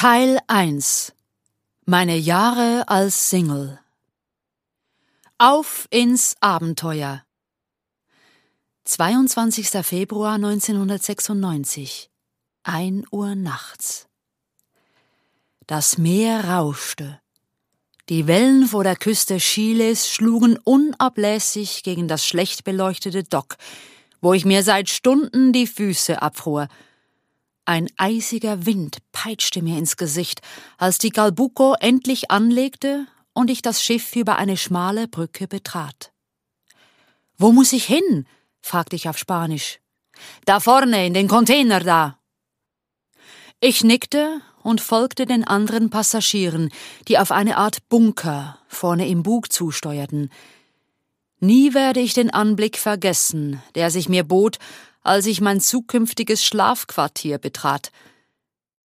Teil 1. Meine Jahre als Single. Auf ins Abenteuer. 22. Februar 1996. 1 Uhr nachts. Das Meer rauschte. Die Wellen vor der Küste Chiles schlugen unablässig gegen das schlecht beleuchtete Dock, wo ich mir seit Stunden die Füße abfror. Ein eisiger Wind peitschte mir ins Gesicht, als die Galbuco endlich anlegte und ich das Schiff über eine schmale Brücke betrat. »Wo muss ich hin?« fragte ich auf Spanisch. »Da vorne, in den Container da.« Ich nickte und folgte den anderen Passagieren, die auf eine Art Bunker vorne im Bug zusteuerten. Nie werde ich den Anblick vergessen, der sich mir bot, als ich mein zukünftiges Schlafquartier betrat.